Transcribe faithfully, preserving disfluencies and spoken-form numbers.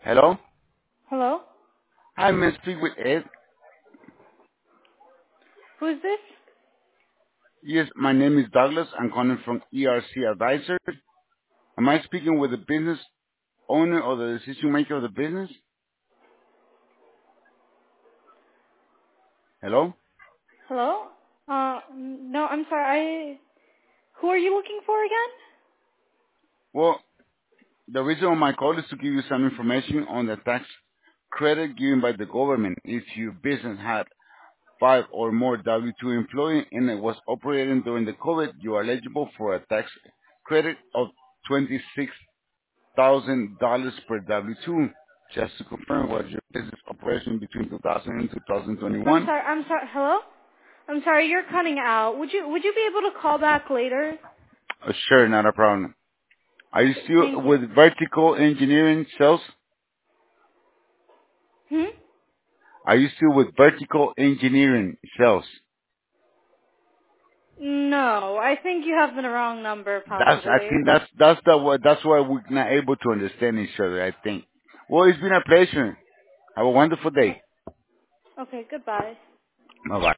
Hello? Hello? Hi, may I speak with Ed? Who is this? Yes, my name is Douglas. I'm calling from E R C Advisors. Am I speaking with the business owner or the decision maker of the business? Hello? Hello? Uh, no, I'm sorry. I. Who are you looking for again? Well, the reason of my call is to give you some information on the tax credit given by the government. If your business had five or more W two employees and it was operating during the COVID, you are eligible for a tax credit of twenty-six thousand dollars per W two. Just to confirm, was your business operation between two thousand and I'm two thousand twenty-one? sorry. I'm sorry. Hello? I'm sorry. You're cutting out. Would you Would you be able to call back later? Uh, sure, not a problem. Are you Th- still thank you. with Vertical Engineering Sales? Hmm? Are you still with Vertical Engineering Sales? No, I think you have the wrong number, That's, I possibly. think that's, that's the, wa- that's why we're not able to understand each other, I think. Well, it's been a pleasure. Have a wonderful Oh, day. okay. Goodbye. Bye bye.